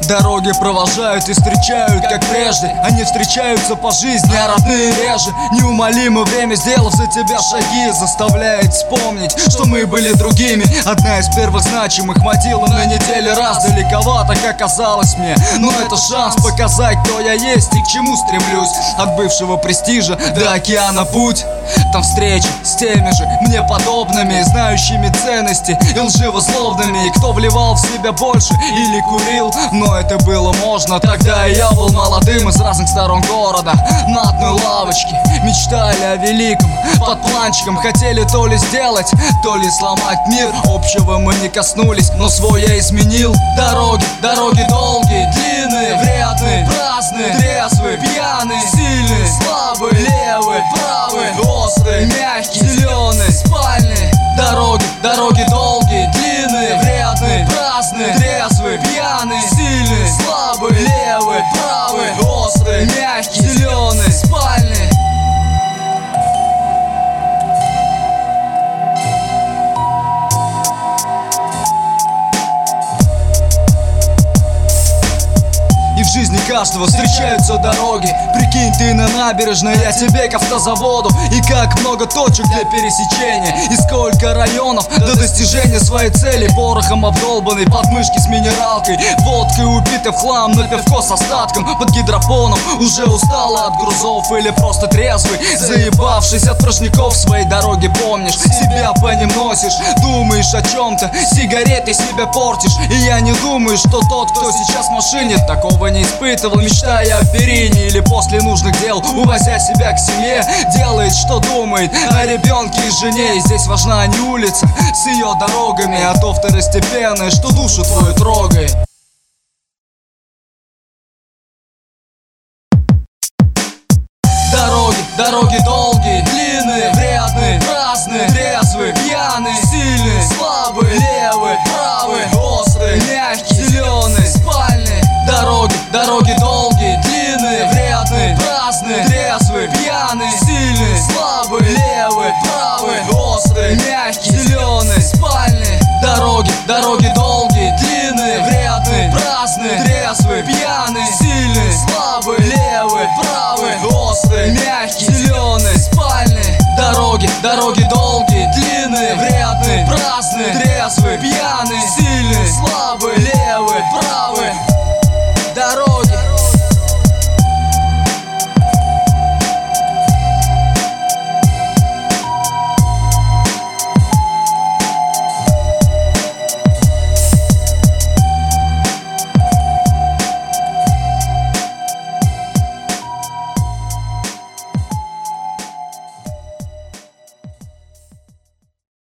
Дороги провожают и встречают, как прежде. Они встречаются по жизни, а родные реже. Неумолимо время, сделав за тебя шаги, заставляет вспомнить, что мы были другими. Одна из первых значимых мотивов на неделе раз. Далековато, как казалось мне, но это шанс показать, кто я есть и к чему стремлюсь. От бывшего престижа до океана путь. Там встречи с теми же мне подобными, знающими ценности и лживо-злобными. Кто вливал в себя больше или курил, но это было можно. Тогда и я был молодым, из разных сторон города. На одной лавочке мечтали о великом. Под планчиком хотели то ли сделать, то ли сломать мир. Общего мы не коснулись, но свой я изменил. Дороги долгие, длинные, вредные, праздные, трезвые, пьяные, сильные, слабые, левые, правые, острые, мягкие, зеленые, спальные. Дороги долгие, длинные, вредные, праздные, трезвые, пьяные, сильные, слабые, левые, правые, острые, мягкие, зеленые, спальные. И в жизни каждого встречаются дороги. Прикинь, ты на набережной, я тебе к автозаводу. И как много точек для пересечения, и сколько районов до достижения своей цели. Порохом обдолбанный, подмышки с минералкой, водкой убитый в хлам, на пивко с остатком. Под гидропоном, уже устала от грузов или просто трезвый, заебавшись от порожняков своей дороги. Помнишь, себя по ним носишь, думаешь о чем-то, сигареты себя портишь. И я не думаю, что тот, кто сейчас в машине, такого не испытывал, мечтая о перине или после нужных дел, увозя себя к семье, делает, что думает о ребенке и жене. И здесь важна не улица с ее дорогами, а то второстепенное, что душу твою трогает. Дороги долгие, длинные, вредные, праздные, трезвые, пьяные, сильные, слабые, левые, правые, острые, мягкие, зеленые, спальные. Дороги долгие, длинные, вредные, праздные, трезвые, пьяные, сильные, слабые, левые, правые, острые, мягкие, зеленые, спальные. Дороги долгие, длинные, вредные, праздные, трезвые, пьяные, сильные, слабые, левые, правые, острые, мягкие, зеленые, спальные. Дороги долгие, длинные, вредные, праздные, трезвые, пьяные,